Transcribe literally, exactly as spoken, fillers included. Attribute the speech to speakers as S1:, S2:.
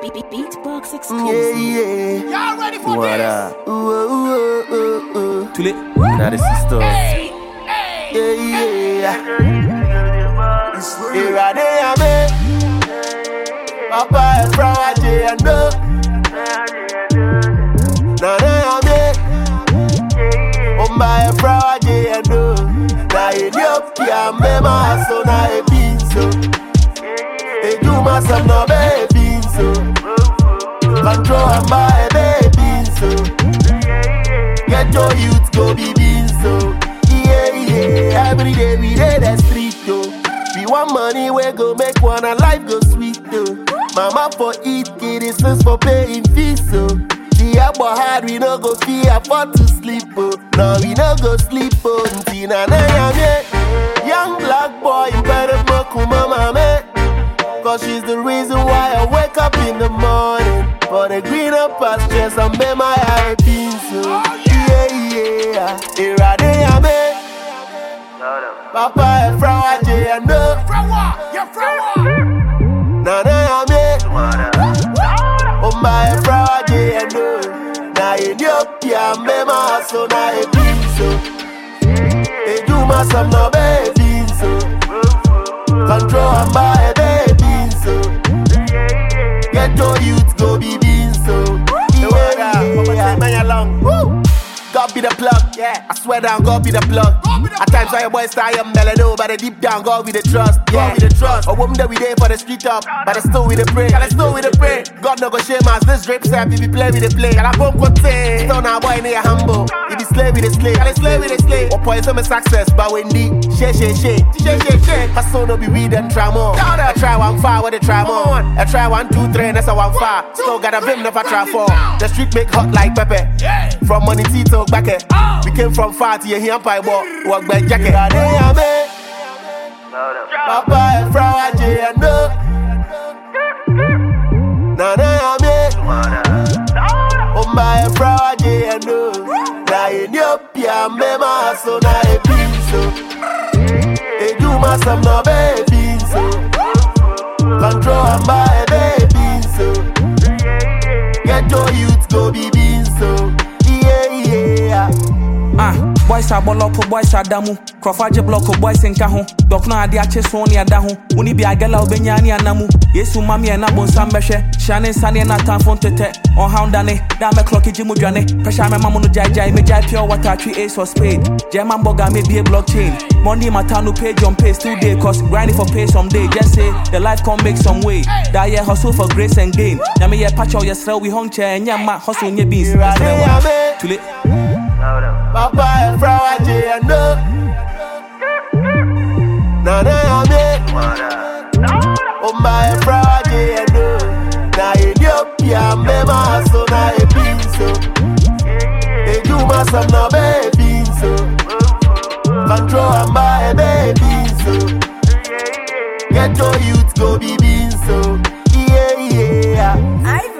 S1: Beatbox exclusive.
S2: Yeah, yeah.
S3: Y'all ready for
S2: What
S3: this?
S2: up? Ooh, ooh, ooh, ooh, ooh.
S4: Too late.
S2: Now the sister.
S3: Hey, hey.
S2: Yeah, yeah. Here I am, Papa and Flower J and no. Now I am Oh my Flower J and no. Now Ethiopia, Mema, so now a bean so. They do my son no baby so. Control and buy a baby so. Get your youth go be bean so. Yeah, yeah. Every day we dey the street though. We want money we go make one and life go sweet though. Mama for eat kiddies for paying fees so. The apple hard we no go fee afford to sleep oh. No we no go sleep oh. Ntina na yame. Young black boy you better mock mama me. Cause she's the reason why I wake up in the morning. For the greener pastures and be my eye beans so. Yeah, yeah. Here I am. Papa and Flower J and no.
S3: Flower, yeah, flower.
S2: Na na me. Oh my Flower J and no. Na Ethiopia me ma so na e beans so. E do my some no baby so. Control and buy a baby so. Get your youth go be beans so. Yeah, man along. Woo. God be the plug, yeah. I swear down, God be the plug. At times, I boys style am mellow, but deep down, God be the trust, yeah. God be the trust. A woman that we there for the street up, but it's still with the pray. Gotta still with the pray. God no go shame us. This drip sap, if we play with the play. Gotta bump what say. Still now, boy, near humble. If you slay with the slay, gotta slay with the slay. What point some success, but when the shake, shake, shake, shake, shake, shake. I still no be weed and try more. I try one fire, what they try more. I try one, two, three, and that's a one fire. Still got a vim if I try four. The street make hot like pepper. From money to back it. We came from far to here, pie ball, walk by jacket. Papa and Flower J and no. Na na me. Oh my Flower J and no. Na Ethiopia me ma so na e bean so. E do my some no baby so. Control and buy a baby so. Get your youth go be bean so.
S4: Ah, boys are bolopo, boys are damu. Crawford block, boys in Cajon. Doc no idea chess on your dahu. Uni be a gala benyani anamu. Yesu mami and abon sambeshe. Shannon Sunny and Natan Fontete. On houndane. Dame clocky jimujane. Pressure my mamu jai jai. Me jai pure water tree ace or spade. German boga may be a blockchain. Monday matanu page on pace two day. Cause grinding for pay someday. Just say the life can make some way. That year hustle for grace and gain. Yami ye patch out your cell we hung chair and yama hustle in your beans. Too late.
S2: Papa and Flower J and no. Na na me. Oh my Flower J and no. Na Ethiopia me ma so na e bean so. E do my some no baby so. Control and buy a baby so. Get your youth go be bean so. Yeah, yeah.